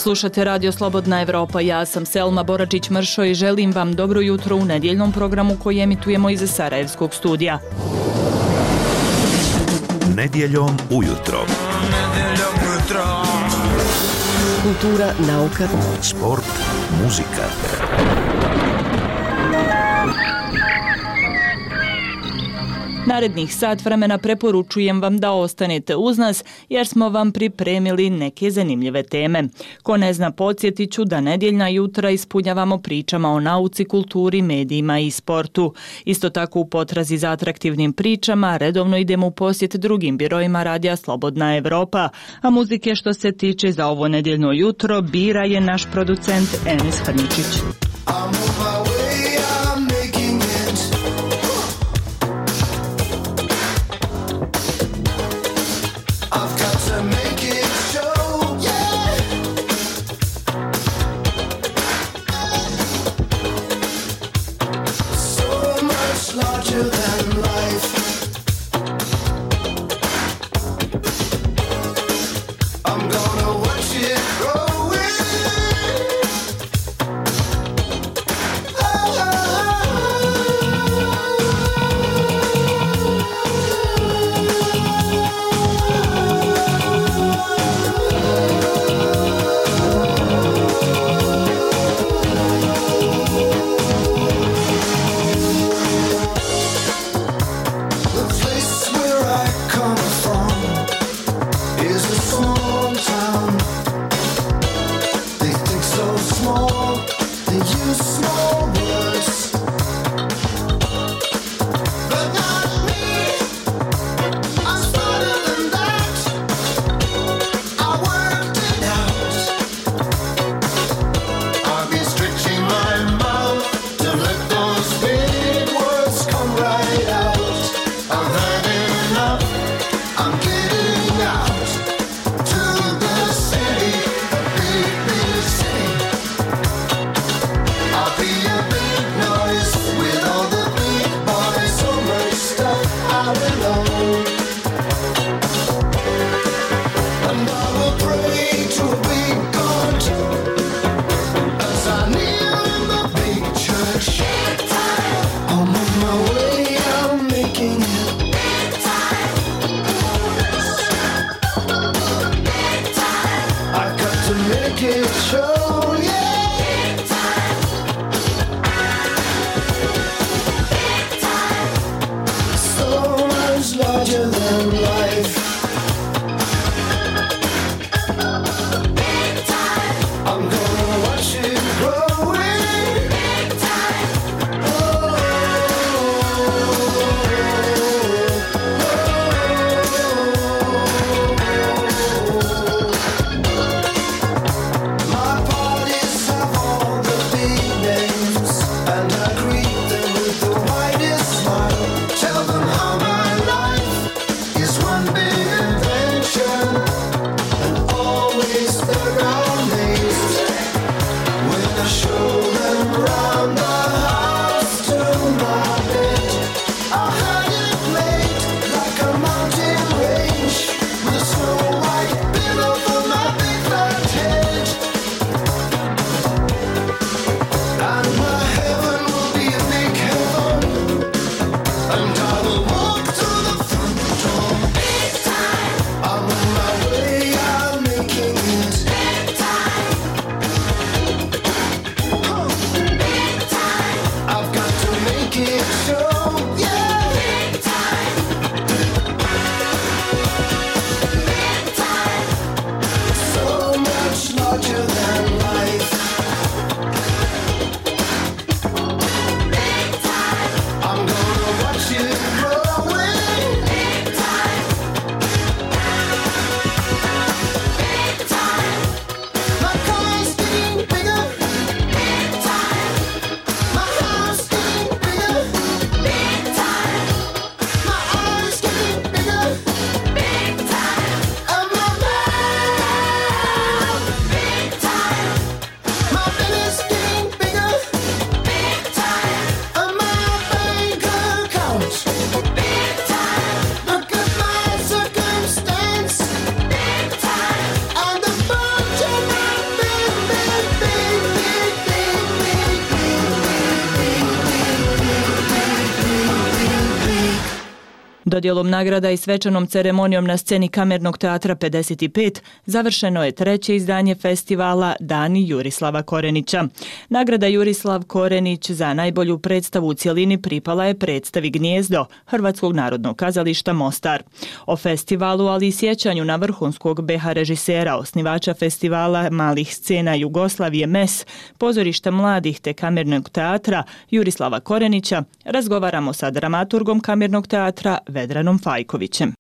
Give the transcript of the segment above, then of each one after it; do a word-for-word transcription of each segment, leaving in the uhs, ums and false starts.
Slušate Radio Slobodna Evropa, ja sam Selma Boračić-Mršo i želim vam dobro jutro u nedjeljnom programu koji emitujemo iz Sarajevskog studija. Nedjeljom ujutro. Kultura, nauka, sport, muzika. Narednih sat vremena preporučujem vam da ostanete uz nas jer smo vam pripremili neke zanimljive teme. Ko ne zna, podsjetit ću da nedjeljna jutra ispunjavamo pričama o nauci, kulturi, medijima i sportu. Isto tako u potrazi za atraktivnim pričama redovno idemo u posjet drugim birojima Radija Slobodna Evropa, a muzike što se tiče za ovo nedjeljno jutro bira je naš producent Enis Hrničić. Dodjelom nagrada i svečanom ceremonijom na sceni Kamernog teatra pedeset pet završeno je treće izdanje festivala Dani Jurislava Korenića. Nagrada Jurislav Korenić za najbolju predstavu u cjelini pripala je predstavi Gnijezdo Hrvatskog narodnog kazališta Mostar. O festivalu, ali i sjećanju na vrhunskog be ha režisera, osnivača festivala malih scena Jugoslavije M E S, pozorišta mladih te Kamernog teatra Jurislava Korenića, razgovaramo sa dramaturgom Kamernog teatra Vedranom Fajkovićem.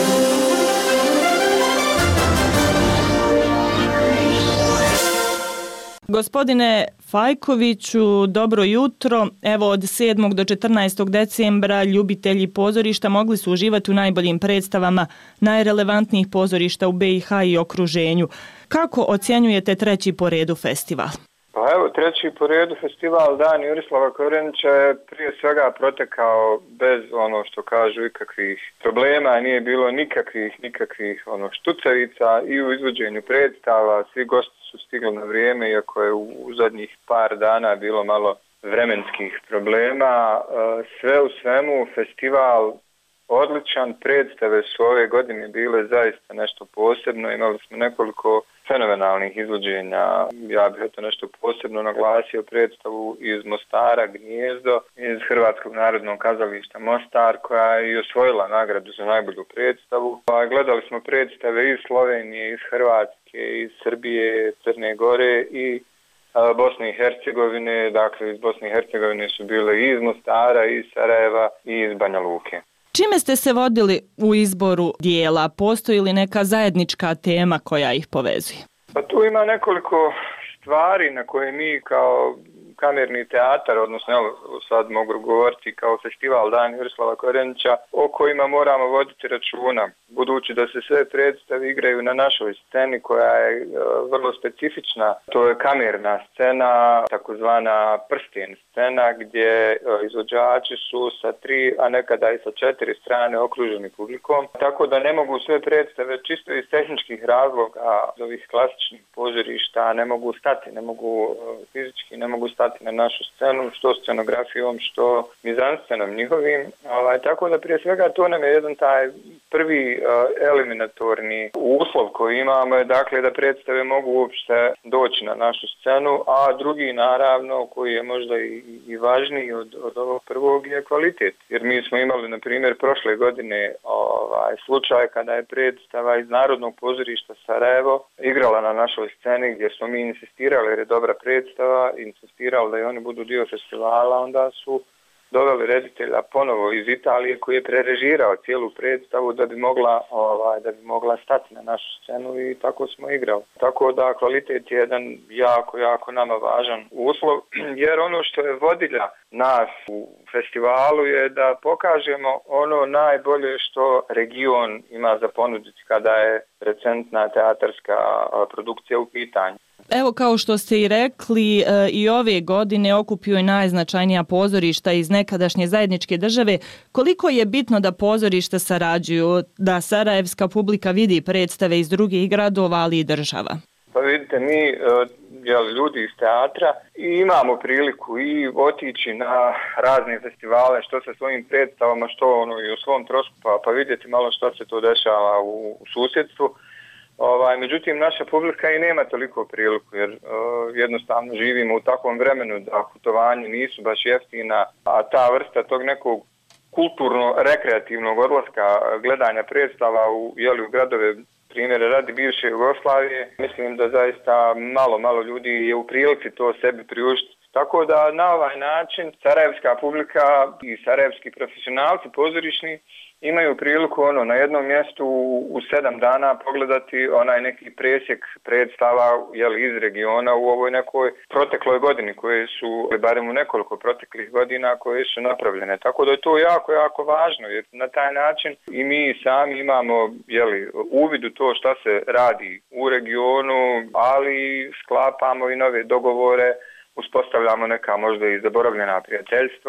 Gospodine Fajkoviću, dobro jutro. Evo, od sedmog do četrnaestog decembra ljubitelji pozorišta mogli su uživati u najboljim predstavama najrelevantnijih pozorišta u be i ha i okruženju. Kako ocjenjujete treći po redu festival? Pa evo, treći po redu festival Dani Jurislava Korenića je prije svega protekao bez ono što kažu ikakvih problema, nije bilo nikakvih, nikakvih ono štucavica i u izvođenju predstava, svi gosti su stigli na vrijeme, iako je u, u zadnjih par dana bilo malo vremenskih problema. Sve u svemu festival odličan, predstave su ove godine bile zaista nešto posebno, imali smo nekoliko fenomenalnih izvođenja. Ja bih to nešto posebno naglasio predstavu iz Mostara, Gnijezdo, iz Hrvatskog narodnog kazališta Mostar, koja je i osvojila nagradu za najbolju predstavu. Pa gledali smo predstave iz Slovenije, iz Hrvatske, iz Srbije, Crne Gore i Bosne i Hercegovine. Dakle, iz Bosne i Hercegovine su bile i iz Mostara, i iz Sarajeva, i iz Banja Luke. Čime ste se vodili u izboru dijela? Postoji li neka zajednička tema koja ih povezuje? Pa tu ima nekoliko stvari na koje mi kao Kamerni teatar, odnosno evo, sad mogu govoriti kao festival Dani Jurislava Korenića, o kojima moramo voditi računa, budući da se sve predstave igraju na našoj sceni koja je e, vrlo specifična. To je kamerna scena, takozvana prsten scena, gdje e, izvođači su sa tri, a nekada i sa četiri strane okruženi publikom, tako da ne mogu sve predstave čisto iz tehničkih razloga od ovih klasičnih pozorišta, ne mogu stati, ne mogu e, fizički, ne mogu stati na našu scenu, što scenografijom, što mizanscenom njihovim. Ovaj, tako da prije svega to nam je jedan taj prvi uh, eliminatorni uslov koji imamo je dakle da predstave mogu uopšte doći na našu scenu, a drugi naravno koji je možda i, i važniji od, od ovog prvog je kvalitet. Jer mi smo imali na primjer prošle godine ovaj, slučaj kada je predstava iz Narodnog pozorišta Sarajevo igrala na našoj sceni gdje smo mi insistirali jer je dobra predstava, insistirali da i oni budu dio festivala, onda su doveli reditelja ponovo iz Italije koji je prerežirao cijelu predstavu da bi mogla ovaj, da bi mogla stati na našu scenu i tako smo igrali. Tako da kvalitet je jedan jako, jako nama važan uslov, jer ono što je vodilja nas u festivalu je da pokažemo ono najbolje što region ima za ponuditi kada je recentna teatarska produkcija u pitanju. Evo, kao što ste i rekli, i ove godine okupio je najznačajnija pozorišta iz nekadašnje zajedničke države. Koliko je bitno da pozorišta sarađuju, da sarajevska publika vidi predstave iz drugih gradova, ali i država? Pa vidite, mi jel, ljudi iz teatra i imamo priliku i otići na razne festivale, što sa svojim predstavama, što ono i u svom trošku, pa, pa vidjeti malo što se to dešava u, u susjedstvu. Ovaj, međutim, naša publika i nema toliko priliku jer uh, jednostavno živimo u takvom vremenu da putovanje nisu baš jeftina, a ta vrsta tog nekog kulturno-rekreativnog odlaska gledanja predstava u, jeli, u gradove, primjere radi bivše Jugoslavije, mislim da zaista malo, malo ljudi je u prilici to sebi priuštiti. Tako da na ovaj način sarajevska publika i sarajevski profesionalci pozorišni imaju priliku ono na jednom mjestu u sedam dana pogledati onaj neki presjek predstava jeli, iz regiona u ovoj nekoj protekloj godini koje su, barem u nekoliko proteklih godina koje su napravljene. Tako da je to jako, jako važno jer na taj način i mi sami imamo jeli, uvid u to šta se radi u regionu, ali sklapamo i nove dogovore, uspostavljamo neka možda i zaboravljena prijateljstva.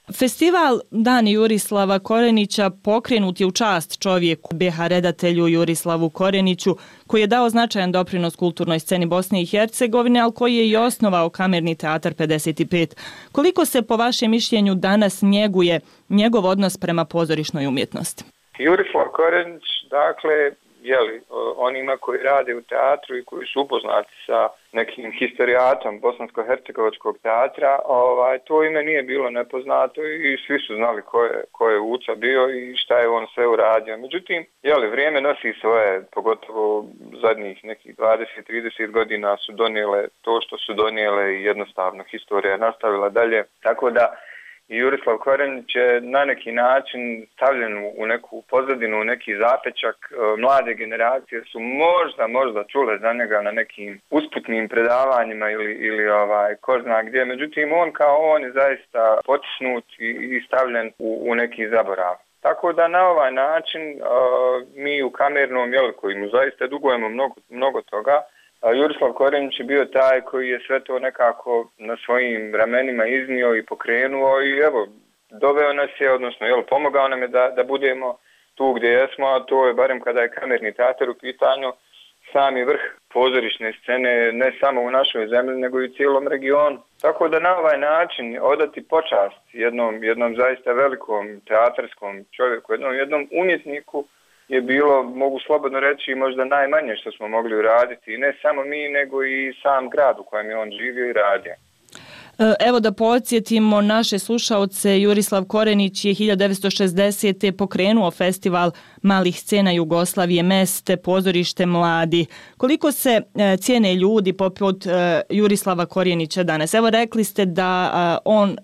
Festival Dani Jurislava Korenića pokrenut je u čast čovjeku be ha redatelju Jurislavu Koreniću, koji je dao značajan doprinos kulturnoj sceni Bosne i Hercegovine, ali koji je i osnovao Kamerni teatar pedeset pet. Koliko se po vašem mišljenju danas njeguje njegov odnos prema pozorišnoj umjetnosti? Jurislav Korenić, dakle, jeli, onima koji rade u teatru i koji su upoznati sa nekim historijatom bosansko-hercegovačkog teatra, ovaj, to ime nije bilo nepoznato i svi su znali ko je, ko je Uca bio i šta je on sve uradio. Međutim, jeli, vrijeme nosi svoje, pogotovo zadnjih nekih dvadeset do trideset godina su donijele to što su donijele i jednostavno historija je nastavila dalje. Tako da i Jurislav Korenić je na neki način stavljen u neku pozadinu, u neki zapečak. Mlade generacije su možda, možda čule za njega na nekim usputnim predavanjima ili, ili ovaj, ko zna gdje. Međutim, on kao on je zaista potisnut i, i stavljen u, u neki zaborav. Tako da na ovaj način uh, mi u Kamernom, jel, koji mu zaista dugujemo mnogo, mnogo toga, Jurislav Korenić je bio taj koji je sve to nekako na svojim ramenima iznio i pokrenuo i evo, doveo nas je, odnosno jel, pomogao nam je da, da budemo tu gdje jesmo, a to je barem kada je Kamerni teatar u pitanju, sami vrh pozorišne scene ne samo u našoj zemlji nego i u cijelom regionu. Tako da na ovaj način odati počast jednom, jednom zaista velikom teatarskom čovjeku, jednom, jednom umjetniku je bilo, mogu slobodno reći, možda najmanje što smo mogli uraditi. I ne samo mi, nego i sam grad u kojem je on živio i radio. Evo da podsjetimo naše slušaoce, Jurislav Korenić je hiljadu devetsto šezdesete. pokrenuo festival malih scena Jugoslavije Meste, pozorište mladi. Koliko se cijene ljudi poput Jurislava Korenića danas? Evo rekli ste da on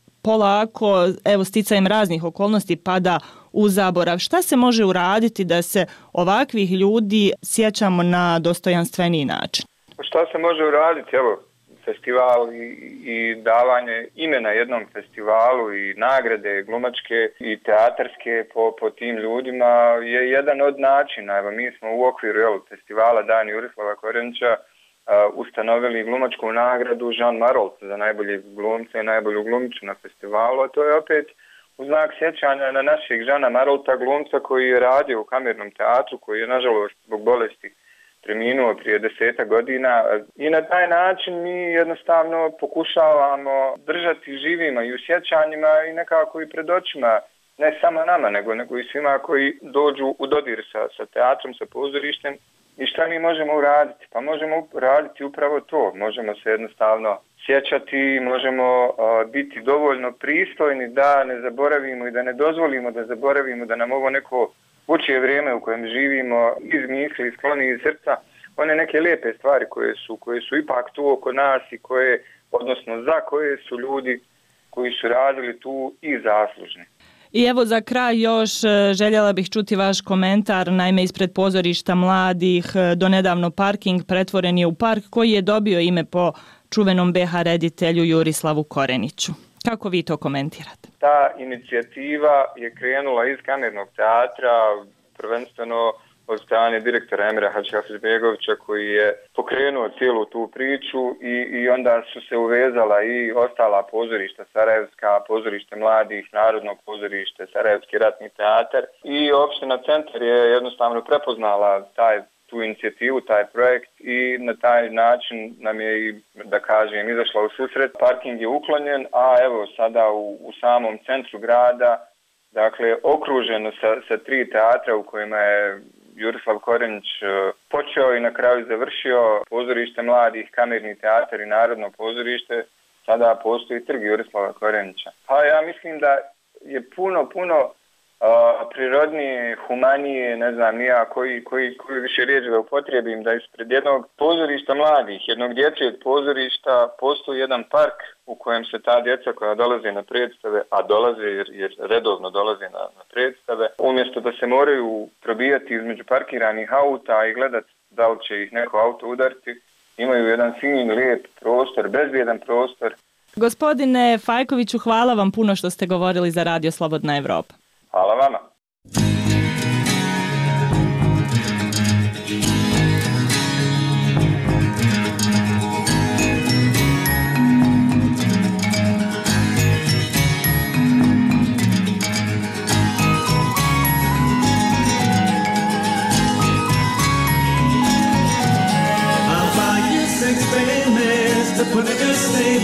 polako, evo sticajem raznih okolnosti pada u zaborav. Šta se može uraditi da se ovakvih ljudi sjećamo na dostojanstveniji način? Šta se može uraditi? Evo, festival i, i davanje imena jednom festivalu i nagrade glumačke i teatarske po, po tim ljudima je jedan od načina. Evo, mi smo u okviru jel, festivala Dani Jurislava Korenića uh, ustanovili glumačku nagradu Jean Marolt za najbolje glumce i najbolju glumicu na festivalu, a to je opet u znak sjećanja na našeg Žana Marolta, glumca koji je radio u Kamernom teatru, koji je nažalost zbog bolesti preminuo prije desetak godina. I na taj način mi jednostavno pokušavamo držati živima i u sjećanjima i nekako i pred očima, ne samo nama, nego, nego i svima koji dođu u dodir sa, sa teatrom, sa pozorištem. I šta mi možemo uraditi? Pa možemo uraditi upravo to. Možemo se jednostavno sjećati, možemo uh, biti dovoljno pristojni da ne zaboravimo i da ne dozvolimo da zaboravimo da nam ovo neko vučije vrijeme u kojem živimo iz misli, skloni iz srca, one neke lijepe stvari koje su, koje su ipak tu oko nas i koje, odnosno za koje su ljudi koji su radili tu i zaslužni. I evo za kraj još željela bih čuti vaš komentar. Naime, ispred pozorišta mladih donedavno parking pretvoren je u park koji je dobio ime po čuvenom be ha reditelju Jurislavu Koreniću. Kako vi to komentirate? Ta inicijativa je krenula iz Kamernog teatra, prvenstveno od strane direktora Emira Hadžihafizbegovića koji je pokrenuo cijelu tu priču i, i onda su se uvezala i ostala pozorišta, Sarajevska, pozorište mladih, Narodno pozorište, Sarajevski ratni teatar i opština Centar je jednostavno prepoznala taj, tu inicijativu, taj projekt i na taj način nam je i, da kažem, izašla u susret. Parking je uklonjen, a evo sada u, u samom centru grada, dakle okruženo sa, sa tri teatra u kojima je Jurislav Korenić počeo i na kraju završio, pozorište mladih, Kamerni teatar i Narodno pozorište, sada postoji trg Jurislava Korenića. Pa ja mislim da je puno, puno uh, prirodnije, humanije, ne znam nija koji, koji, koji više riječi da upotrijebim, da ispred jednog pozorišta mladih, jednog dječjeg pozorišta postoji jedan park u kojem se ta djeca koja dolaze na predstave, a dolaze jer, jer redovno dolaze na, na predstave, umjesto da se moraju probijati između parkiranih auta i gledati da li će ih neko auto udariti, imaju jedan fin, lijep prostor, bezbjedan prostor. Gospodine Fajkoviću, hvala vam puno što ste govorili za Radio Slobodna Evropa. Hvala vama.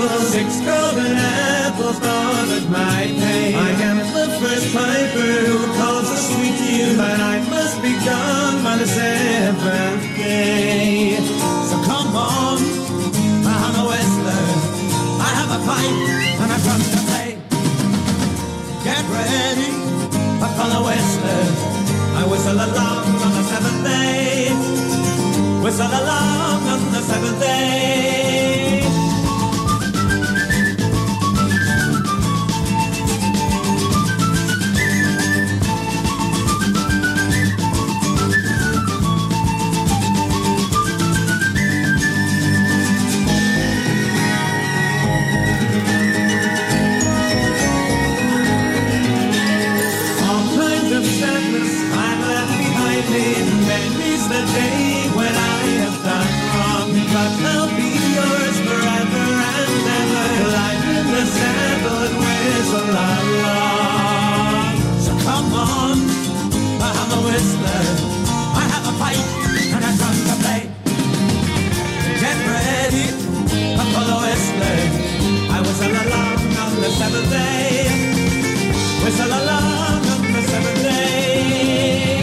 table, six golden apples thought that might pay. I am the first piper who calls a sweet tune, but I must be gone by the seventh day. So come on, I'm a whistler, I have a pipe and I've come to play. Get ready, I'm a whistler, I whistle along on the seventh day. Whistle along on the seventh day. All kinds of sadness I've left behind me. Memories the day when I have done wrong, but I'll be yours forever and ever. Life in the saddle and whistle along. So come on, I'm a whistler, I have a pipe and a drum to play. Get ready, I'm for the whistler, I whistle along on the seventh day. Whistle along on the seventh day.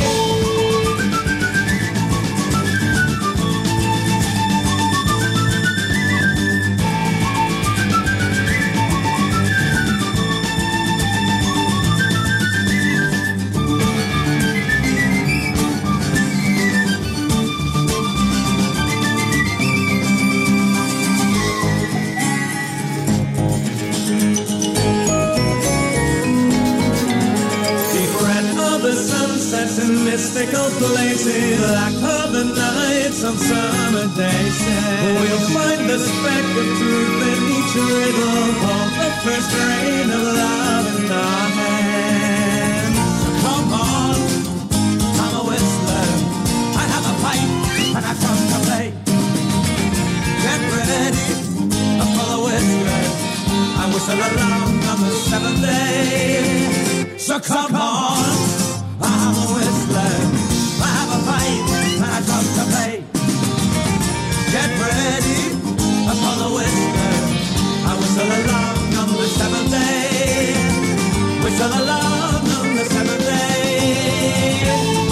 In mystical places, like other nights on summer days, we'll find the speck of truth in each riddle, hold the first rain of love in our hands. So come on, I'm a whistler, I have a pipe and I come to play. Get ready, I'm for the whistler, I whistle along on the seventh day. So come on, I'm a whistler, I have a pipe and I come to play. Get ready, for the whistler, I whistle along on the seventh day. Whistle along on the seventh day.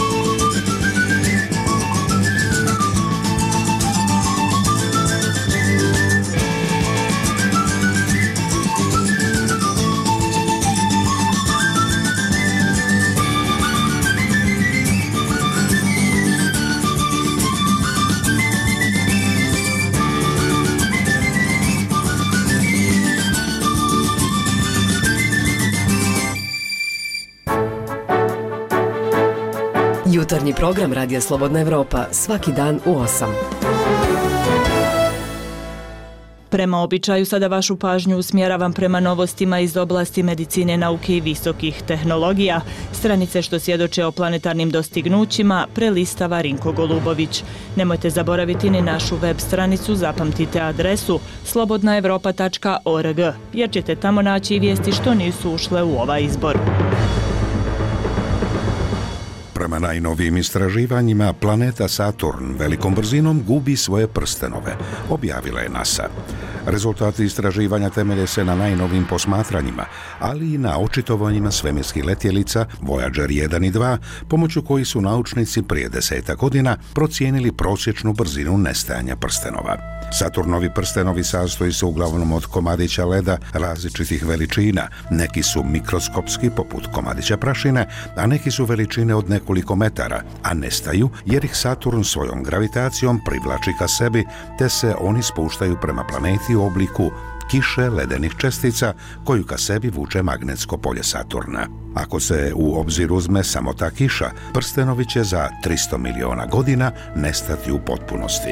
Jutarnji program Radija Slobodna Evropa svaki dan u osam. Prema običaju sada vašu pažnju usmjeravam prema novostima iz oblasti medicine, nauke i visokih tehnologija. Stranice što svjedoče o planetarnim dostignućima prelistava Rinko Golubović. Nemojte zaboraviti ni našu web stranicu, zapamtite adresu slobodna evropa tačka org, jer ćete tamo naći i vijesti što nisu ušle u ovaj izbor. Prema najnovijim istraživanjima, planeta Saturn velikom brzinom gubi svoje prstenove, objavila je NASA. Rezultati istraživanja temelje se na najnovijim posmatranjima, ali i na očitovanjima svemirskih letjelica Voyager jedan i dva, pomoću kojih su naučnici prije desetak godina procijenili prosječnu brzinu nestajanja prstenova. Saturnovi prstenovi sastoji se uglavnom od komadića leda različitih veličina. Neki su mikroskopski poput komadića prašine, a neki su veličine od nekoliko metara, a nestaju jer ih Saturn svojom gravitacijom privlači ka sebi, te se oni spuštaju prema planeti u obliku kiše ledenih čestica koju ka sebi vuče magnetsko polje Saturna. Ako se u obzir uzme samo ta kiša, prstenovi će za tristo miliona godina nestati u potpunosti.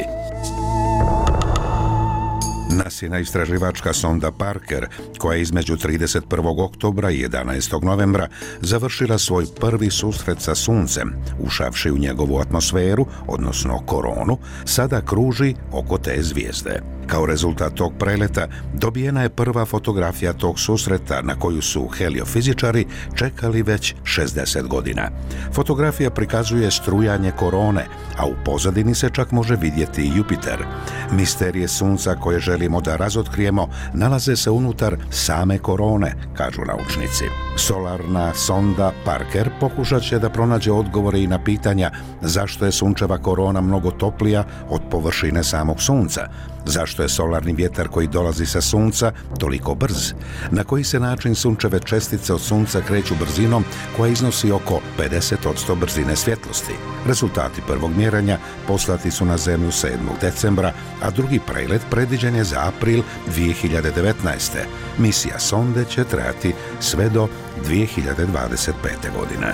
NASIna istraživačka sonda Parker, koja je između trideset prvog oktobra i jedanaestog novembra završila svoj prvi susret sa Suncem, ušavši u njegovu atmosferu, odnosno koronu, sada kruži oko te zvijezde. Kao rezultat tog preleta dobijena je prva fotografija tog susreta na koju su heliofizičari čekali već šezdeset godina. Fotografija prikazuje strujanje korone, a u pozadini se čak može vidjeti i Jupiter. Misterije Sunca koje želi želimo da razotkrijemo nalaze se unutar same korone, kažu naučnici. Solarna sonda Parker pokušat će da pronađe odgovore i na pitanja zašto je sunčeva korona mnogo toplija od površine samog sunca, zašto je solarni vjetar koji dolazi sa sunca toliko brz, na koji se način sunčeve čestice od sunca kreću brzinom koja iznosi oko pedeset posto brzine svjetlosti. Rezultati prvog mjerenja poslati su na Zemlju sedmog decembra, a drugi prelet predviđen je za april dvije hiljade devetnaeste. Misija sonde će trajati sve do dvije hiljade dvadeset pete. godine.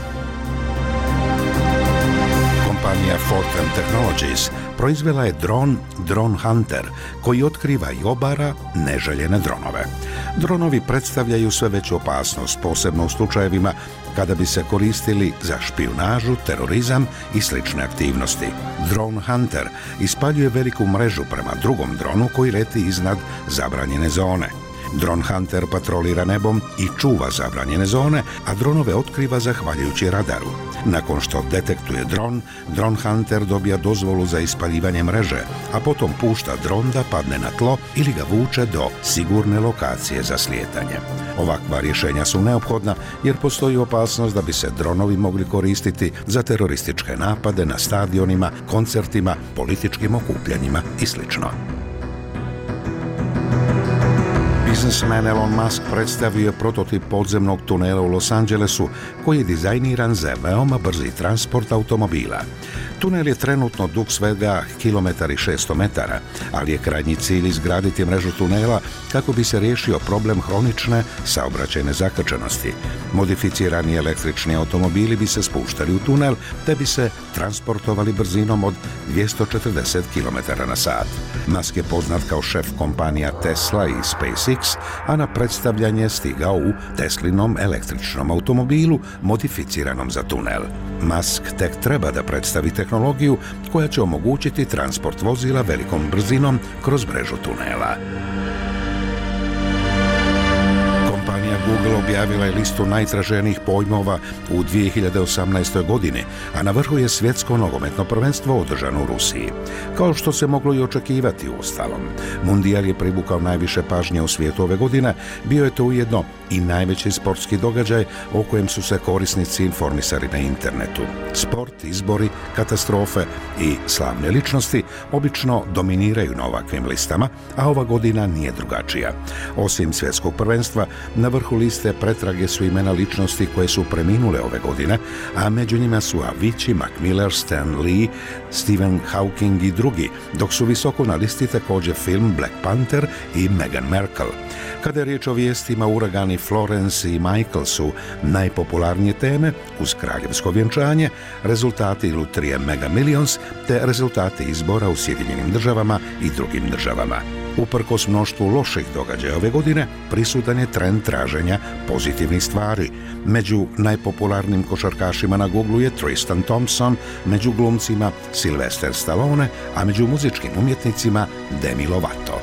Kompanija Fortem Technologies proizvela je dron Drone Hunter koji otkriva i obara neželjene dronove. Dronovi predstavljaju sve veću opasnost, posebno u slučajevima kada bi se koristili za špijunažu, terorizam i slične aktivnosti. Drone Hunter ispaljuje veliku mrežu prema drugom dronu koji leti iznad zabranjene zone. Drone Hunter patrolira nebom i čuva zabranjene zone, a dronove otkriva zahvaljujući radaru. Nakon što detektuje dron, Drone Hunter dobija dozvolu za ispaljivanje mreže, a potom pušta dron da padne na tlo ili ga vuče do sigurne lokacije za slijetanje. Ovakva rješenja su neophodna jer postoji opasnost da bi se dronovi mogli koristiti za terorističke napade na stadionima, koncertima, političkim okupljanjima i sl. Biznismen Elon Musk predstavio je prototip podzemnog tunela u Los Angelesu koji je dizajniran za veoma brzi transport automobila. Tunel je trenutno dug svega kilometar i šesto metara, ali je krajnji cilj izgraditi mrežu tunela kako bi se riješio problem hronične saobraćajne zakrčenosti. Modificirani električni automobili bi se spuštali u tunel te bi se transportovali brzinom od dvjesto četrdeset kilometara na sat. Musk je poznat kao šef kompanija Tesla i SpaceX, a na predstavljanje je stigao u Teslinom električnom automobilu modificiranom za tunel. Musk tek treba da predstavi tehnologiju koja će omogućiti transport vozila velikom brzinom kroz mrežu tunela. Google objavila je listu najtraženijih pojmova u dvije hiljade osamnaestoj. godini, a na vrhu je svjetsko nogometno prvenstvo održano u Rusiji. Kao što se moglo i očekivati uostalom, Mundijal je privukao najviše pažnje u svijetu ove godine, bio je to ujedno i najveći sportski događaj o kojem su se korisnici informisali na internetu. Sport, izbori, katastrofe i slavne ličnosti obično dominiraju na ovakvim listama, a ova godina nije drugačija. Osim svjetskog prvenstva, na vrhu liste pretrage su imena ličnosti koje su preminule ove godine, a među njima su Avicii, Mac Miller, Stan Lee, Stephen Hawking i drugi, dok su visoko na listi također film Black Panther i Meghan Markle. Kada je riječ o vijestima, uragani Florence i Michael su najpopularnije teme uz kraljevsko vjenčanje, rezultati lutrije Mega Millions te rezultati izbora u Sjedinjenim državama i drugim državama. Uprkos mnoštvu loših događaja ove godine, prisutan je trend traženja pozitivnih stvari. Među najpopularnijim košarkašima na Google je Tristan Thompson, među glumcima Sylvester Stallone, a među muzičkim umjetnicima Demi Lovato.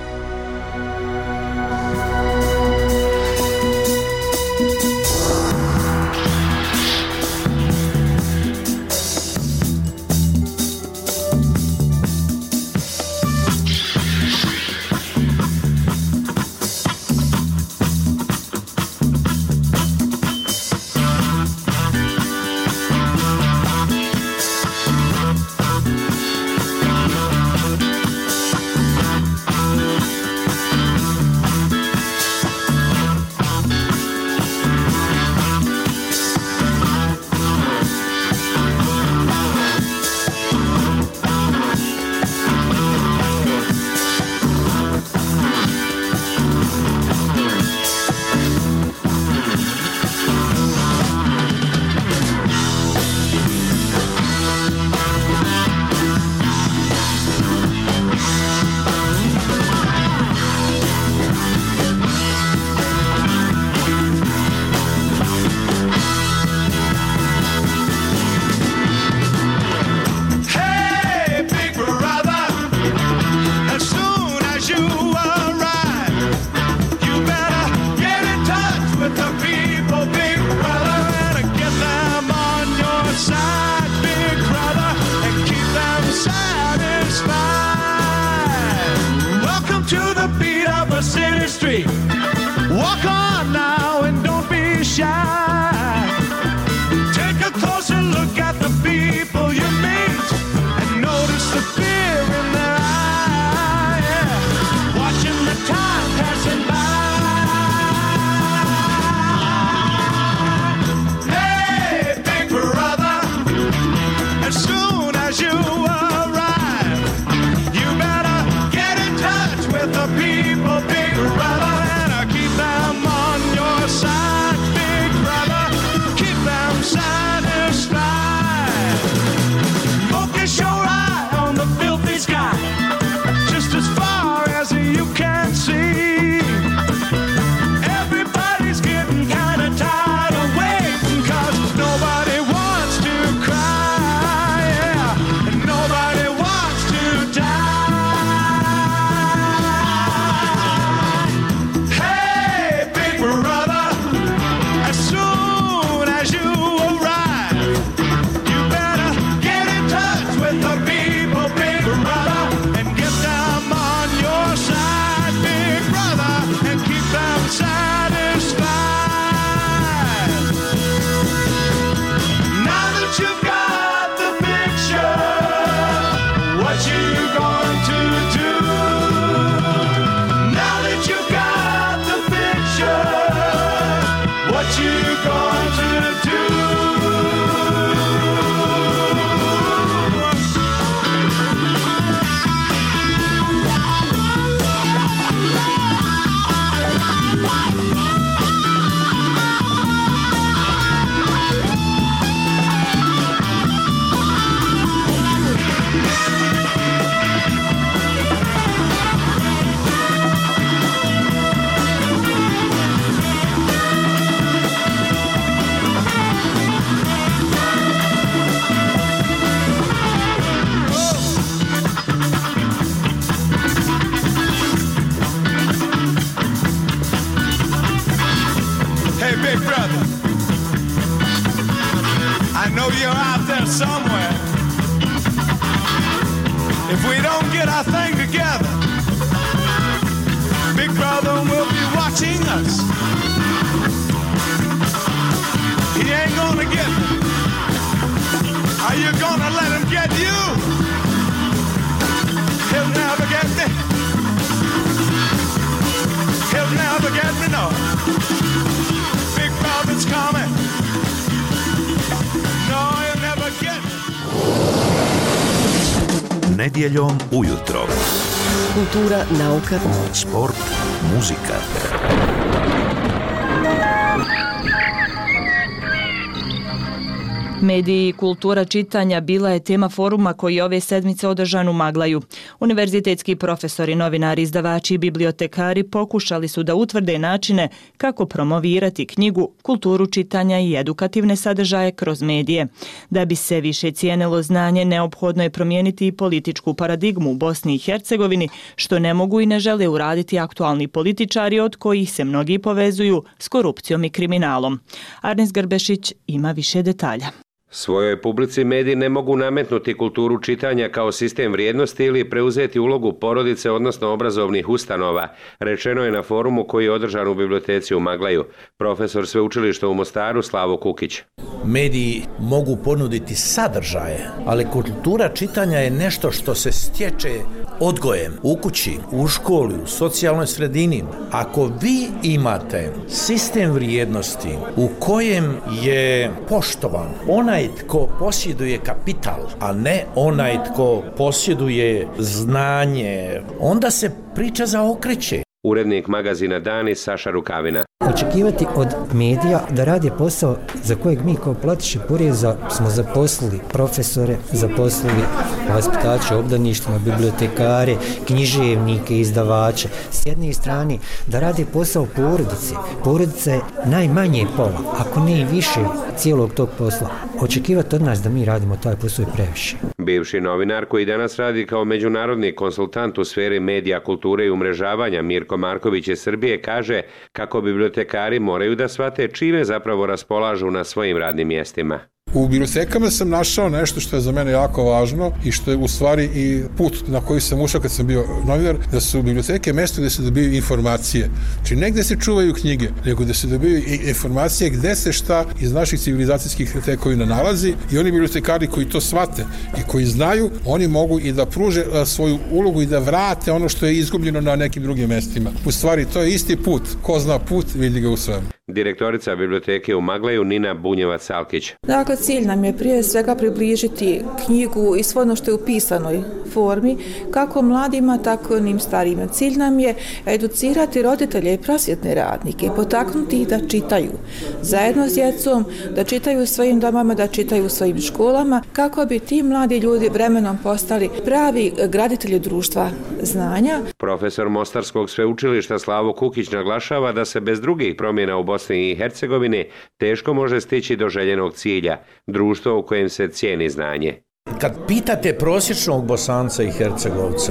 street. Walk on now and don't be shy. Take a closer look at the people you meet and notice the fear in their eye. Yeah. Watching the time passing by. Hey, big brother, as soon as you arrive, you better get in touch with the people, big brother, and uh, keep them on your side, big brother. Keep them satisfied. Focus your eye on the filthy sky, just as far as you can see. Everybody's getting kind of tired of waiting, 'cause nobody wants to cry, yeah, and nobody wants to die. Hey, big brother, as soon as you arrive, you better get in touch with the people, big brother, and get them on your side, big brother, and keep them satisfied. Now that you've got the picture, what you going to do? Now that you've got the picture, what you going to do? Hey, big brother, I know you're out there somewhere. If we don't get our thing together, big brother will be watching us. He ain't gonna get me. Are you gonna let him get you? He'll never get me. He'll never get me, no. Big brother's coming. No, he'll never get me. Nedjeljom ujutro. Kultura, nauka, Sport, muzika. Mediji i kultura čitanja bila je tema foruma koji je ove sedmice održan u Maglaju. Univerzitetski profesori, novinari, izdavači i bibliotekari pokušali su da utvrde načine kako promovirati knjigu, kulturu čitanja i edukativne sadržaje kroz medije. Da bi se više cijenilo znanje, neophodno je promijeniti i političku paradigmu u Bosni i Hercegovini, što ne mogu i ne žele uraditi aktualni političari od kojih se mnogi povezuju s korupcijom i kriminalom. Arnis Grbešić ima više detalja. Svojoj publici mediji ne mogu nametnuti kulturu čitanja kao sistem vrijednosti ili preuzeti ulogu porodice, odnosno obrazovnih ustanova, rečeno je na forumu koji je održan u biblioteci u Maglaju. Profesor sveučilišta u Mostaru Slavo Kukić. Mediji mogu ponuditi sadržaje, ali kultura čitanja je nešto što se stječe odgojem u kući, u školi, u socijalnoj sredini. Ako vi imate sistem vrijednosti u kojem je poštovan onaj tko posjeduje kapital, a ne onaj tko posjeduje znanje, onda se priča zaokreće. Urednik magazina Dani Saša Rukavina. Očekivati od medija da radi posao za kojeg mi kao platiše poreza smo zaposlili profesore, zaposlili vaspitače, obdaništima, bibliotekare, književnike, izdavače. S jedne strane da radi posao porodice. Porodica je najmanje pola, ako ne i više cijelog tog posla. Očekivati od nas da mi radimo taj posao je previše. Bivši novinar koji danas radi kao međunarodni konsultant u sferi medija, kulture i umrežavanja Mirko Marković iz Srbije kaže kako bibliotekari moraju da shvate čime zapravo raspolažu na svojim radnim mjestima. U bibliotekama sam našao nešto što je za mene jako važno i što je u stvari i put na koji sam ušao kad sam bio novinar, da su biblioteke mjesto gdje se dobiju informacije. Znači ne gdje se čuvaju knjige, nego gdje se dobiju informacije gdje se šta iz naših civilizacijskih tekovina nalazi i oni bibliotekari koji to shvate i koji znaju, oni mogu i da pruže svoju ulogu i da vrate ono što je izgubljeno na nekim drugim mjestima. U stvari to je isti put. Ko zna put, vidi ga u svemu. Direktorica biblioteke u Magleju Nina Bunjevac-Salkić. Dakle, cilj nam je prije svega približiti knjigu i sve ono što je u pisanoj formi, kako mladima, tako i onim starijima. Cilj nam je educirati roditelje i prosvjetne radnike i potaknuti ih da čitaju zajedno s djecom, da čitaju u svojim domama, da čitaju u svojim školama, kako bi ti mladi ljudi vremenom postali pravi graditelji društva znanja. Profesor Mostarskog sveučilišta Slavo Kukić naglašava da se bez drugih promjena u Bosni i Hercegovini teško može stići do željenog cilja, društvo u kojem se cijeni znanje. Kad pitate prosječnog Bosanca i Hercegovca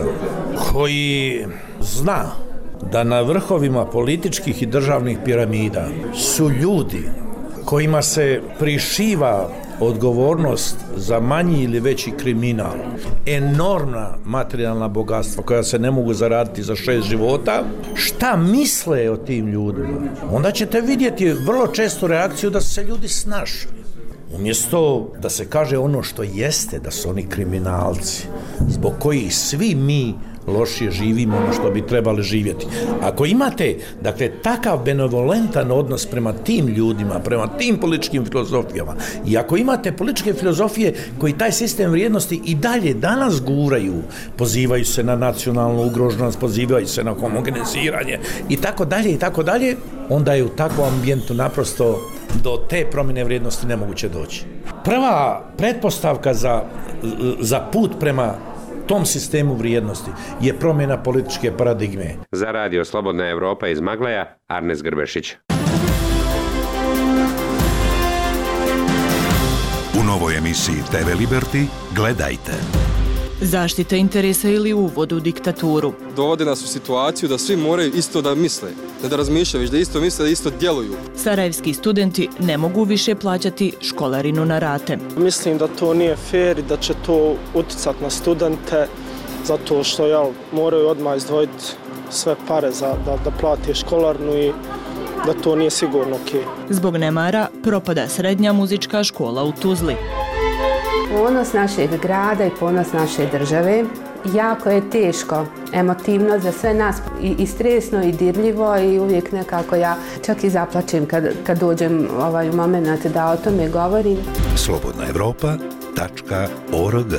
koji zna da na vrhovima političkih i državnih piramida su ljudi kojima se prišiva odgovornost za manji ili veći kriminal, enormna materijalna bogatstva koja se ne mogu zaraditi za šest života, šta misle o tim ljudima? Onda ćete vidjeti vrlo često reakciju da se ljudi snašli. Umjesto da se kaže ono što jeste, da su oni kriminalci, zbog kojih svi mi lošije živimo ono što bi trebali živjeti. Ako imate, dakle, takav benevolentan odnos prema tim ljudima, prema tim političkim filozofijama, i ako imate političke filozofije koji taj sistem vrijednosti i dalje danas guraju, pozivaju se na nacionalnu ugroženost, pozivaju se na homogeniziranje i tako dalje i tako dalje, onda je u takvom ambijentu naprosto do te promjene vrijednosti nemoguće doći. Prva pretpostavka za, za put prema tom sistemu vrijednosti je promjena političke paradigme. Za radio Slobodna Evropa iz Magleja, Arnes Grbešić. U novoj emisiji te ve Liberty gledajte. Zaštita interesa ili uvod u diktaturu. Dovode nas u situaciju da svi moraju isto da misle, da, da razmišljaju, već da isto misle, da isto djeluju. Sarajevski studenti ne mogu više plaćati školarinu na rate. Mislim da to nije fair i da će to utjecati na studente, zato što ja, moraju odmah izdvojiti sve pare za, da, da plati školarinu i da to nije sigurno ok. Zbog nemara propada srednja muzička škola u Tuzli. Ponos našeg grada i ponos naše države. Jako je teško, emotivno za sve nas i, i stresno i dirljivo i uvijek nekako ja čak i zaplačem kad, kad dođem ovaj moment da o tome govorim. slobodna evropa tačka org.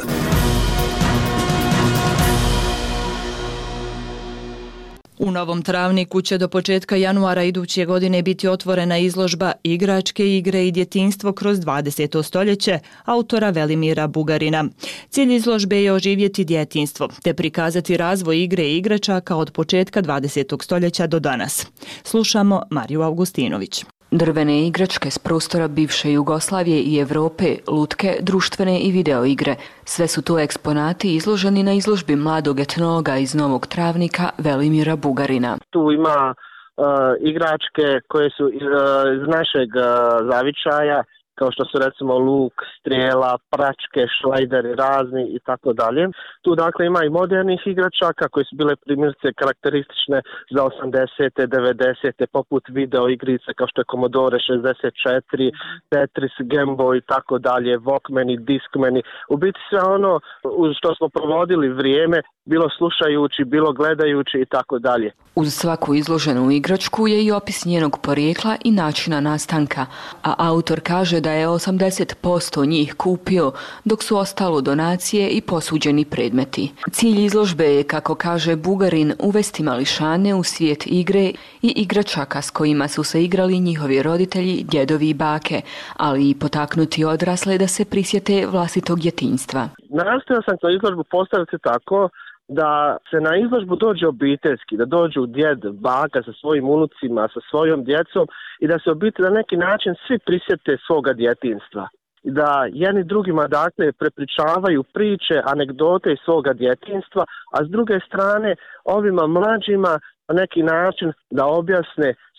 U Novom Travniku će do početka januara iduće godine biti otvorena izložba Igračke igre i djetinjstvo kroz dvadeseto stoljeće autora Velimira Bugarina. Cilj izložbe je oživjeti djetinjstvo te prikazati razvoj igre i igračaka od početka dvadesetog stoljeća do danas. Slušamo Mariju Augustinović. Drvene igračke s prostora bivše Jugoslavije i Europe, lutke, društvene i video igre. Sve su to eksponati izloženi na izložbi mladog etnologa iz Novog Travnika Velimira Bugarina. Tu ima uh, igračke koje su uh, iz našeg uh, zavičaja, kao što su recimo luk, strijela, pračke, šlajderi razni i tako dalje. Tu dakle ima i modernih igračaka koji su bile primjerice karakteristične za osamdesete, devedesete, poput video igrice kao što je Commodore šezdeset četiri, Tetris, Game Boy i tako dalje, Walkmani, Discmani. U biti sve ono uz što smo provodili vrijeme, bilo slušajući, bilo gledajući i tako dalje. Uz svaku izloženu igračku je i opis njenog porijekla i načina nastanka, a autor kaže da je osamdeset posto njih kupio, dok su ostalo donacije i posuđeni predmeti. Cilj izložbe je, kako kaže Bugarin, uvesti mališane u svijet igre i igračaka s kojima su se igrali njihovi roditelji, djedovi i bake, ali i potaknuti odrasle da se prisjete vlastitog djetinjstva. Nastojao sam to izložbu postaviti tako da se na izložbu dođe obiteljski, da dođu djed, baka sa svojim unucima, sa svojom djecom i da se obitelj na neki način svi prisjete svoga djetinjstva. I da jedni drugima dakle prepričavaju priče, anegdote iz svoga djetinjstva, a s druge strane ovima mlađima na neki način da objasne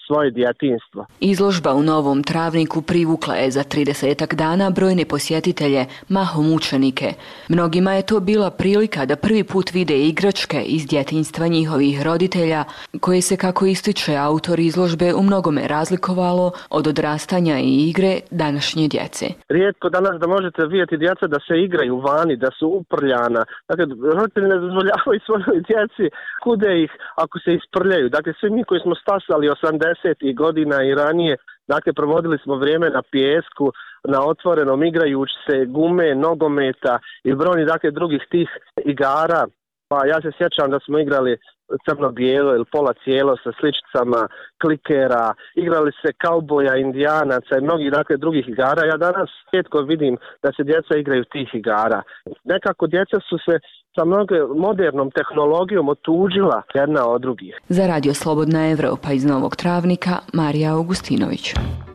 svoje djetinjstvo. Izložba u Novom Travniku privukla je za tridesetak dana brojne posjetitelje, mahom učenike. Mnogima je to bila prilika da prvi put vide igračke iz djetinjstva njihovih roditelja, koje se, kako ističe autor izložbe, u mnogome razlikovalo od odrastanja i igre današnje djece. Rijetko danas da možete vidjeti djeca da se igraju vani, da su uprljana. Dakle, roditelji ne dozvoljavaju svojoj djeci kude ih ako se isprljaju. Dakle, svi mi koji smo stasali osamdesetih godina i ranije, dakle, provodili smo vrijeme na pijesku, na otvorenom, igrajući se gume, nogometa i brojni, dakle, drugih tih igara. Pa ja se sjećam da smo igrali crno-bijelo ili pola cijelo sa sličicama klikera, igrali se kauboja, indijanaca i mnogih, dakle, drugih igara. Ja danas rijetko vidim da se djeca igraju tih igara. Nekako djeca su se sa mnogo modernom tehnologijom otuđila jedna od drugih. Za Radio Slobodna Evropa iz Novog Travnika, Marija Augustinović.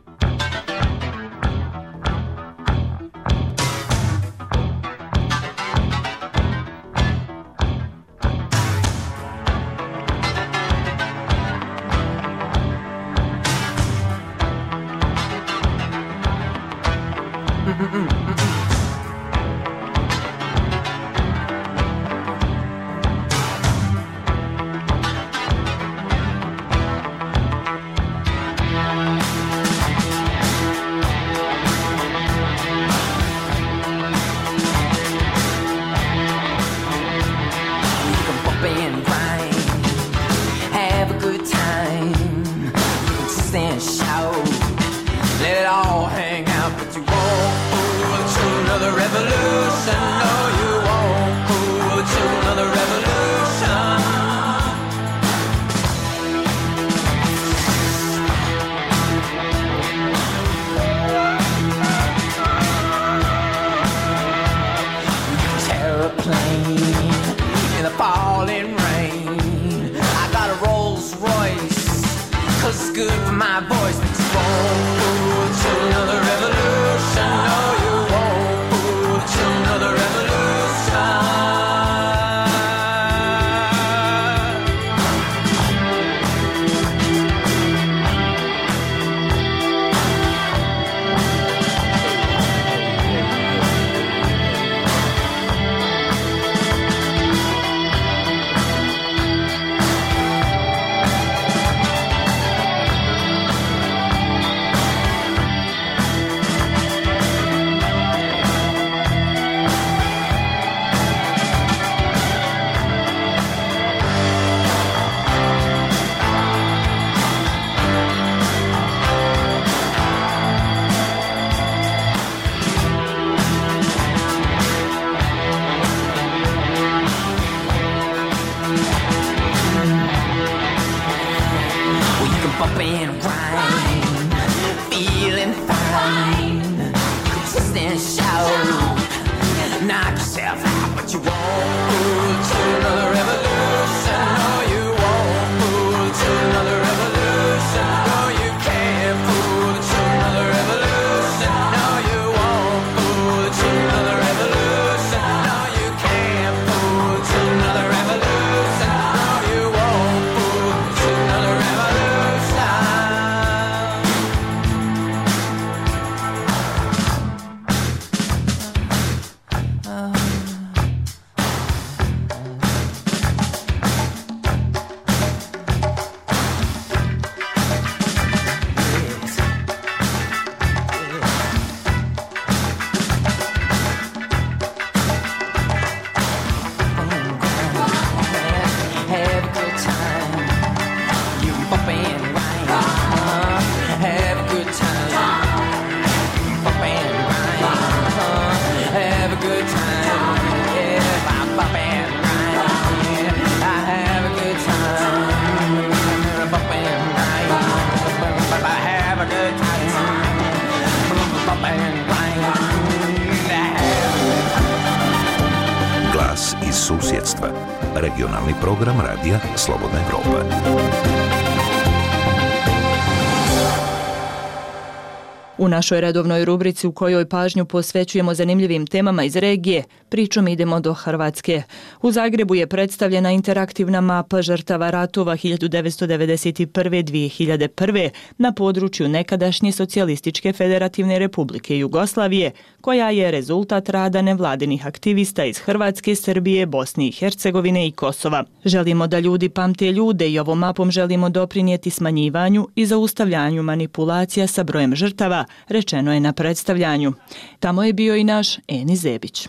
Glas iz susjedstva. Regionalni program radija Slobodna Evropa. U našoj redovnoj rubrici u kojoj pažnju posvećujemo zanimljivim temama iz regije, pričom idemo do Hrvatske. U Zagrebu je predstavljena interaktivna mapa žrtava ratova hiljadu devetsto devedeset prve do dvije hiljade prve. na području nekadašnje Socijalističke federativne republike Jugoslavije, koja je rezultat rada nevladinih aktivista iz Hrvatske, Srbije, Bosne i Hercegovine i Kosova. Želimo da ljudi pamte ljude i ovom mapom želimo doprinijeti smanjivanju i zaustavljanju manipulacija sa brojem žrtava, rečeno je na predstavljanju. Tamo je bio i naš Eni Zebić.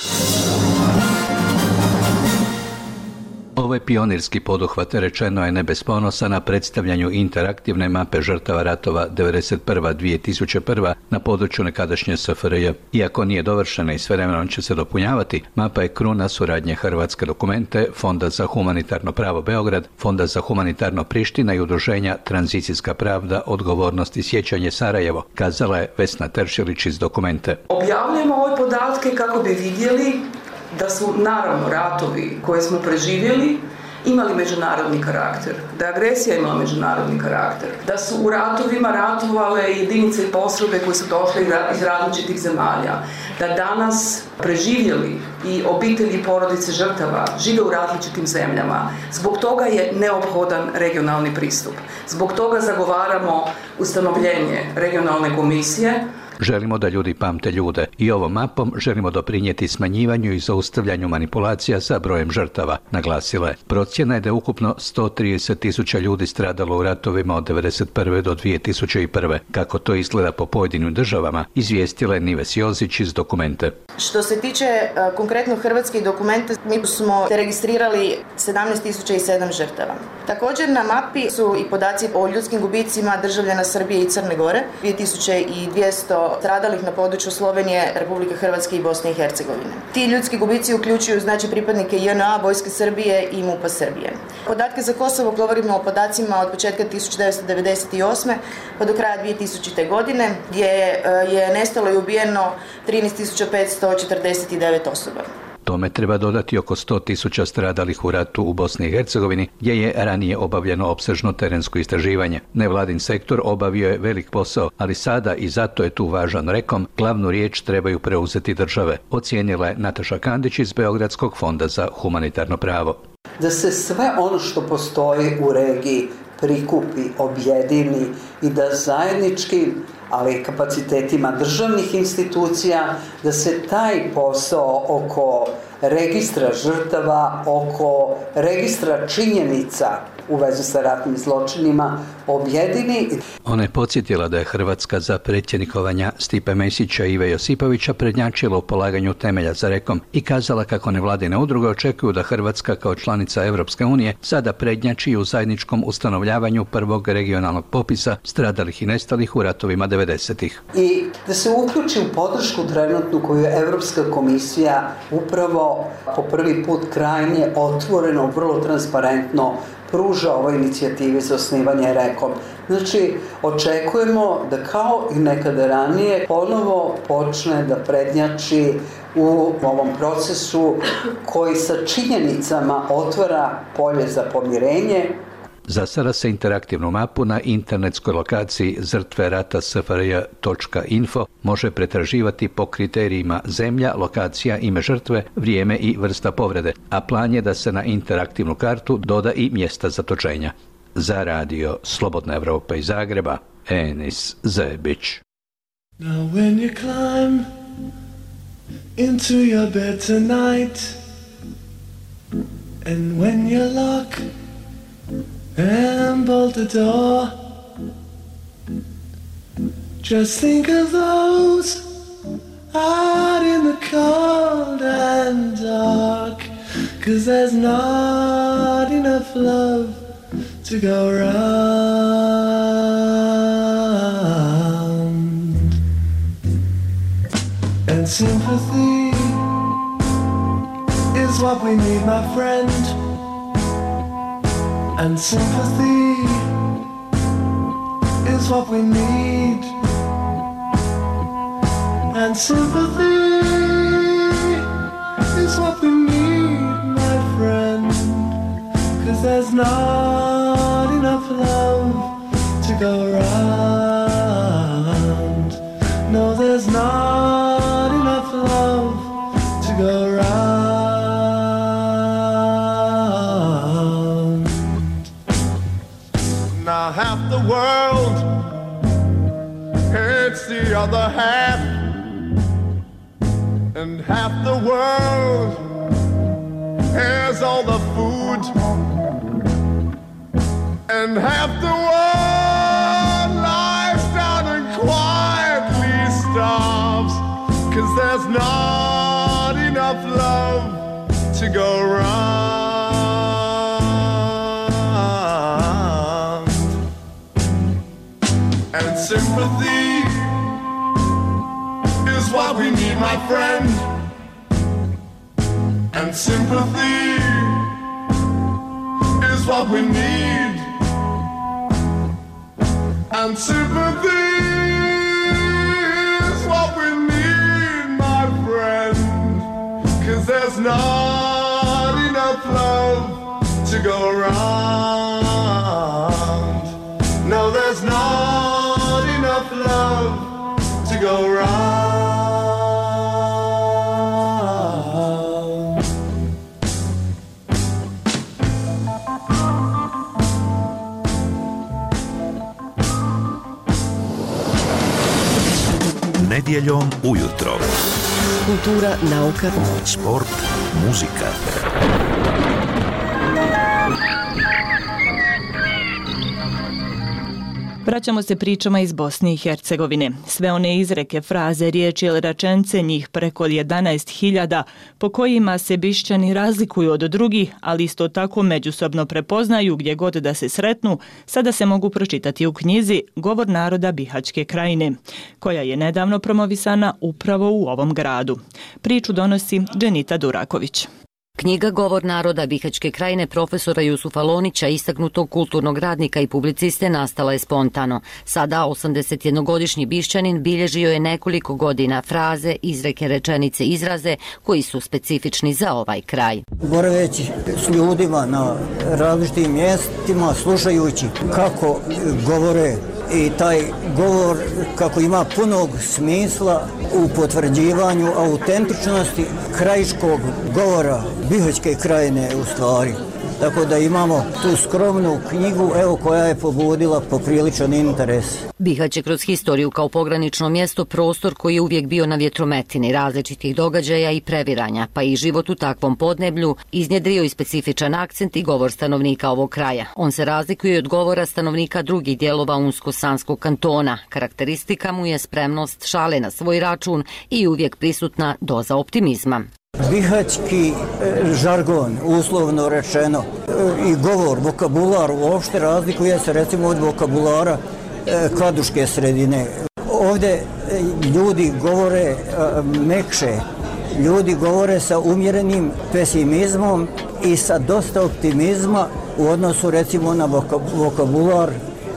Ovo je pionirski poduhvat, rečeno je ne bez ponosa na predstavljanju interaktivne mape žrtava ratova devedeset prva do dvije tisuće prve. na području nekadašnje S F R J. Iako nije dovršena i s vremenom će se dopunjavati, mapa je kruna suradnje Hrvatske dokumente, Fonda za humanitarno pravo Beograd, Fonda za humanitarno Priština i udruženja Tranzicijska pravda, odgovornost i sjećanje Sarajevo, kazala je Vesna Teršelić iz dokumente. Objavljujemo ove podatke kako bi vidjeli da su naravno ratovi koje smo preživjeli imali međunarodni karakter, da je agresija imala međunarodni karakter, da su u ratovima ratovale jedinice i postrojbe koje su došle iz različitih zemalja, da danas preživjeli i obitelji i porodice žrtava žive u različitim zemljama. Zbog toga je neophodan regionalni pristup. Zbog toga zagovaramo ustanovljenje regionalne komisije. Želimo da ljudi pamte ljude i ovom mapom želimo doprinijeti smanjivanju i zaustavljanju manipulacija sa brojem žrtava, naglasila je. Procjena je da je ukupno sto trideset tisuća ljudi stradalo u ratovima od devedeset prve do dvije tisuće prve. Kako to izgleda po pojedinim državama, izvijestila je Nives Jozić iz dokumente. Što se tiče uh, konkretno hrvatskih dokumenta, mi smo registrirali sedamnaest tisuća sedam žrtava. Također na mapi su i podaci o ljudskim gubicima državljana Srbije i Crne Gore, dvije tisuće dvjesto stradalih na području Slovenije, Republike Hrvatske i Bosne i Hercegovine. Ti ljudski gubici uključuju znači pripadnike J N A, Vojske Srbije i MUP-a Srbije. Podatke za Kosovo govorimo o podacima od početka tisuće devetsto devedeset osme pa do kraja dvije tisućite. godine, gdje je nestalo i ubijeno trinaest tisuća petsto četrdeset devet osoba. Tome treba dodati oko sto tisuća stradalih u ratu u Bosni i Hercegovini, gdje je ranije obavljeno opsežno terensko istraživanje. Nevladin sektor obavio je velik posao, ali sada i zato je tu važan rekom, glavnu riječ trebaju preuzeti države, ocijenila je Nataša Kandić iz Beogradskog fonda za humanitarno pravo. Da se sve ono što postoji u regiji prikupi, objedini i da zajedničkim, ali kapacitetima državnih institucija, da se taj posao oko registra žrtava, oko registra činjenica u vezi sa ratnim zločinima objedini. Ona je podsjetila da je Hrvatska za predsjednikovanja Stipe Mesića i Ive Josipovića prednjačila u polaganju temelja za rekom i kazala kako nevladine udruge očekuju da Hrvatska kao članica Europske unije sada prednjači u zajedničkom ustanovljavanju prvog regionalnog popisa stradalih i nestalih u ratovima devedesetih. I da se uključi u podršku trenutnu koju je Europska komisija upravo po prvi put krajnje otvoreno, vrlo transparentno pruža ovoj inicijativi za osnivanje rekom. Znači, očekujemo da kao i nekada ranije ponovo počne da prednjači u ovom procesu koji sa činjenicama otvara polje za pomirenje. Za sada se interaktivnu mapu na internetskoj lokaciji žrtve rata S F R J točka info može pretraživati po kriterijima zemlja, lokacija, ime žrtve, vrijeme i vrsta povrede, a plan je da se na interaktivnu kartu doda i mjesta zatočenja. Za radio Slobodna Evropa iz Zagreba, Enis Zebić. Now when you climb into your bed tonight and when you lock and bolt the door, just think of those out in the cold and dark, 'cause there's not enough love to go round. And sympathy is what we need, my friend. And sympathy is what we need. And sympathy is what we need, my friend. 'Cause there's not enough love to go around. No, there's not enough love to go round. Now half the world hates the other half, and half the world has all the food, and half the world lies down and quietly starves, 'cause there's not enough love to go round. And sympathy is what we need, my friend. And sympathy is what we need. And sympathy is what we need, my friend. 'Cause there's not enough love to go round. No, there's not enough love to go round. Nedjeljom ujutro. Kultura, nauka, sport, muzika. Vraćamo se pričama iz Bosne i Hercegovine. Sve one izreke, fraze, riječi ili rečence, njih preko jedanaest hiljada, po kojima se Bišćani razlikuju od drugih, ali isto tako međusobno prepoznaju gdje god da se sretnu, sada se mogu pročitati u knjizi Govor naroda Bihaćke krajine, koja je nedavno promovisana upravo u ovom gradu. Priču donosi Dženita Duraković. Knjiga Govor naroda Bihaćke krajine profesora Jusufa Lonića, istaknutog kulturnog radnika i publiciste, nastala je spontano. Sada osamdesetjednogodišnji Bišćanin bilježio je nekoliko godina fraze, izreke, rečenice, izraze koji su specifični za ovaj kraj. Boraveći s ljudima na različitim mjestima, slušajući kako govore i taj govor kako ima punog smisla u potvrđivanju autentičnosti krajiškog govora Bihaćke krajine u stvari. Tako da imamo tu skromnu knjigu, evo, koja je pobudila popriličan interes. Bihać je kroz historiju kao pogranično mjesto prostor koji je uvijek bio na vjetrometini različitih događaja i previranja, pa i život u takvom podneblju iznjedrio i specifičan akcent i govor stanovnika ovog kraja. On se razlikuje od govora stanovnika drugih dijelova Unsko-Sanskog kantona. Karakteristika mu je spremnost šale na svoj račun i uvijek prisutna doza optimizma. Bihaćki žargon, uslovno rečeno, i govor, vokabular uopšte razlikuje se recimo od vokabulara kladuške sredine. Ovdje ljudi govore mekše, ljudi govore sa umjerenim pesimizmom i sa dosta optimizma u odnosu recimo na vokabular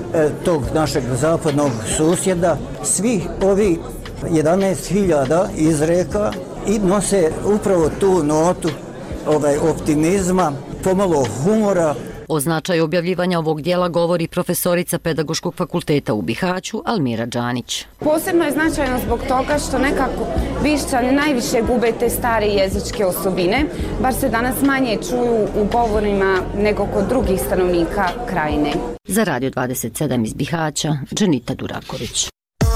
tog našeg zapadnog susjeda. Svi ovi jedanaest hiljada izreka i nose upravo tu notu ovaj, optimizma, pomalo humora. O značaju objavljivanja ovog dijela govori profesorica Pedagoškog fakulteta u Bihaću Almira Đanić. Posebno je značajno zbog toga što nekako Bišćani najviše gube te stare jezičke osobine, bar se danas manje čuju u govorima nego kod drugih stanovnika krajine. Za Radio dvadeset sedam iz Bihaća, Dženita Duraković.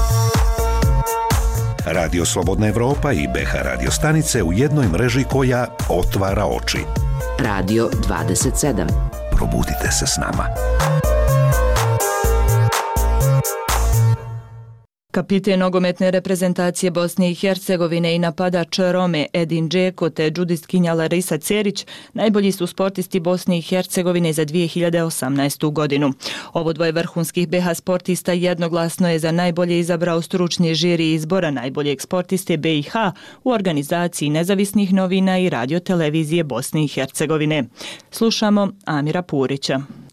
Radio Slobodna Evropa i B H radio stanice u jednoj mreži koja otvara oči. Radio dvadeset sedam. Probudite se s nama. Kapiten nogometne reprezentacije Bosne i Hercegovine i napadač Rome Edin Džeko te džudistkinja Larisa Cerić najbolji su sportisti Bosne i Hercegovine za dvije hiljade osamnaestu. godinu. Ovo dvoje vrhunskih B H sportista jednoglasno je za najbolje izabrao stručni žiri izbora najboljeg sportiste B i H u organizaciji nezavisnih novina i radiotelevizije Bosne i Hercegovine. Slušamo Amira Purića.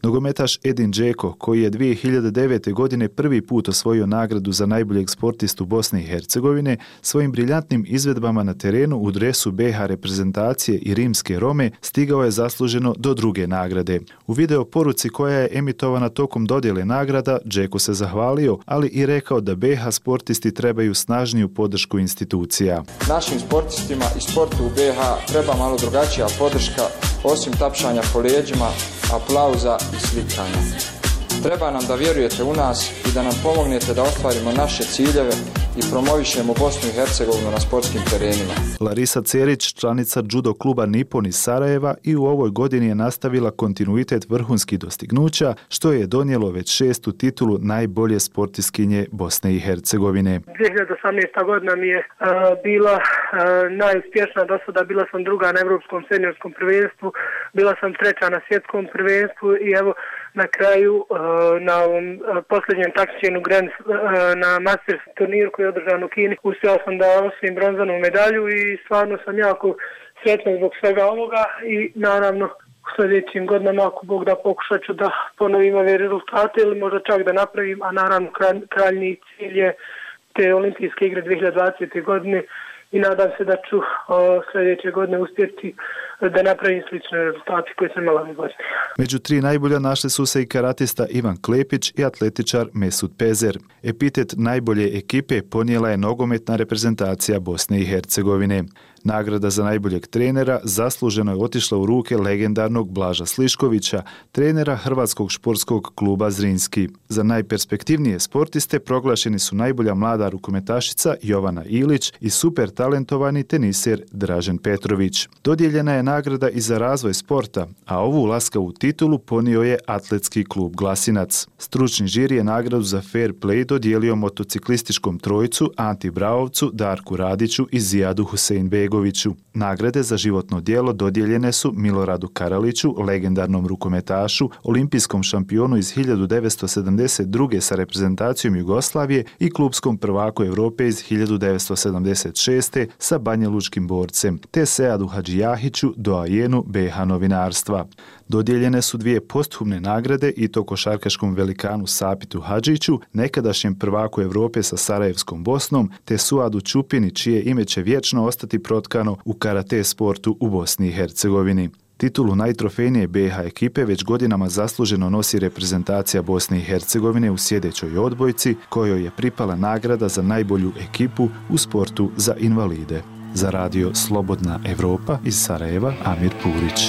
Nogometaš Edin Džeko, koji je dvije hiljade devete. godine prvi put osvojio nagradu za najboljeg sportistu Bosne i Hercegovine, svojim briljantnim izvedbama na terenu u dresu be ha reprezentacije i rimske Rome stigao je zasluženo do druge nagrade. U video poruci koja je emitovana tokom dodjele nagrada, Džeko se zahvalio, ali i rekao da be ha sportisti trebaju snažniju podršku institucija. Našim sportistima i sportu u be ha treba malo drugačija podrška, osim tapšanja po leđima, aplauza i slikanja. Treba nam da vjerujete u nas i da nam pomognete da ostvarimo naše ciljeve i promovišemo Bosnu i Hercegovinu na sportskim terenima. Larisa Cerić, članica judo kluba Nipon iz Sarajeva, i u ovoj godini je nastavila kontinuitet vrhunskih dostignuća, što je donijelo već šestu titulu najbolje sportiskinje Bosne i Hercegovine. dvije hiljade osamnaesta. godina mi je uh, bila uh, najuspješnija do sada. Bila sam druga na Evropskom seniorskom prvenstvu, bila sam treća na svjetskom prvenstvu i evo na kraju uh, na ovom uh, posljednjem takmičenju Grand uh, na Masters turniru koji je održan u Kini uspio sam da osvojim bronzanu medalju i stvarno sam jako sretan zbog svega ovoga i naravno u sljedećim godinama ako Bog da pokušat ću da ponovim ove rezultate ili možda čak da napravim, a naravno krajnji cilj je te olimpijske igre dvije hiljade dvadesete. godine i nadam se da ću o, sljedeće godine uspjeti da napravim slične rezultate koje sam imala ove godine. Među tri najbolja našli su se i karatista Ivan Klepić i atletičar Mesut Pezer. Epitet najbolje ekipe ponijela je nogometna reprezentacija Bosne i Hercegovine. Nagrada za najboljeg trenera zasluženo je otišla u ruke legendarnog Blaža Sliškovića, trenera Hrvatskog športskog kluba Zrinski. Za najperspektivnije sportiste proglašeni su najbolja mlada rukometašica Jovana Ilić i super talentovani teniser Dražen Petrović. Dodijeljena je nagrada i za razvoj sporta, a ovu laskavu titulu ponio je atletski klub Glasinac. Stručni žiri je nagradu za fair play dodijelio motociklističkom trojcu Anti Braovcu, Darku Radiću i Zijadu Huseinbegoviću. Nagrade za životno djelo dodijeljene su Miloradu Karaliću, legendarnom rukometašu, olimpijskom šampionu iz hiljadu devetsto sedamdeset druge. sa reprezentacijom Jugoslavije i klubskom prvaku Europe iz hiljadu devetsto sedamdeset šeste. sa banjalučkim borcem, te Seadu Hadžijahiću, doajenu be ha novinarstva. Dodijeljene su dvije posthumne nagrade i to košarkaškom velikanu Sapitu Hadžiću, nekadašnjem prvaku Europe sa Sarajevskom Bosnom, te Suadu Čupini, čije ime će vječno ostati protkano u karate sportu u Bosni i Hercegovini. Titulu najtrofejnije be ha ekipe već godinama zasluženo nosi reprezentacija Bosne i Hercegovine u sjedećoj odbojci, kojoj je pripala nagrada za najbolju ekipu u sportu za invalide. Za radio Slobodna Evropa iz Sarajeva, Amir Purić.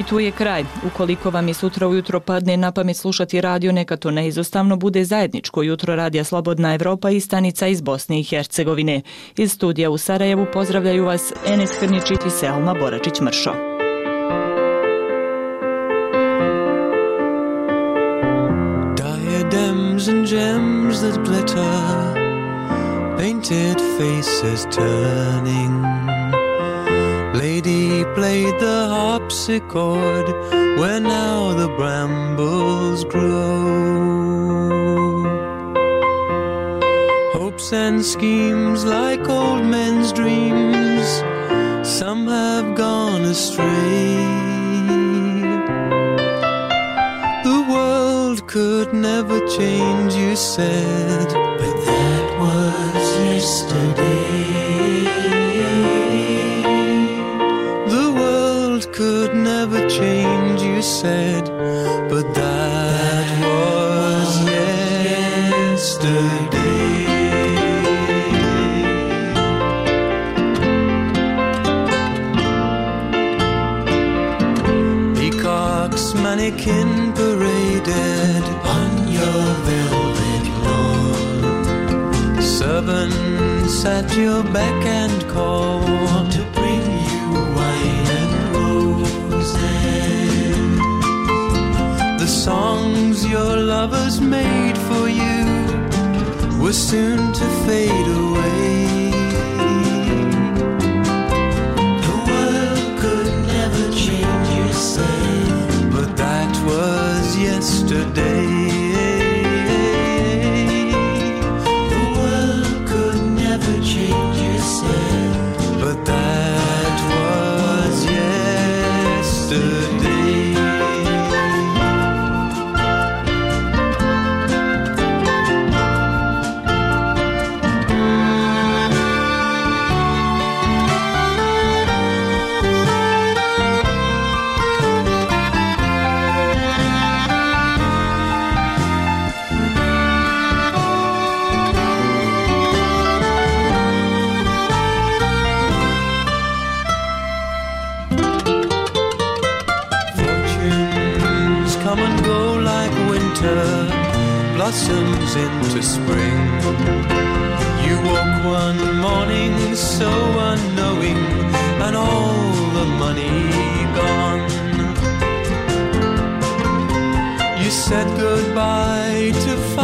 tu je kraj. Ukoliko vam je sutra ujutro padne na pamet slušati radio, neka to neizostavno bude zajedničko jutro Radija Slobodna Evropa i stanica iz Bosne i Hercegovine. Iz studija u Sarajevu pozdravljaju vas Enes Hrničić i Selma Boračić-Mršo. Diadems and gems that glitter, painted faces turning. Lady played the harpsichord where now the brambles grow. Hopes and schemes like old men's dreams, some have gone astray. The world could never change, you said, but that was yesterday. Could never change, you said, but that was yesterday. Peacock's mannequin paraded on your velvet lawn. Servants at your beck and call to bring you wine and the songs your lovers made for you were soon to fade away. The world could never change, you said, but that was yesterday. The world could never change, you said, but that was yesterday. Blossoms into spring. You woke one morning so unknowing, and all the money gone. You said goodbye to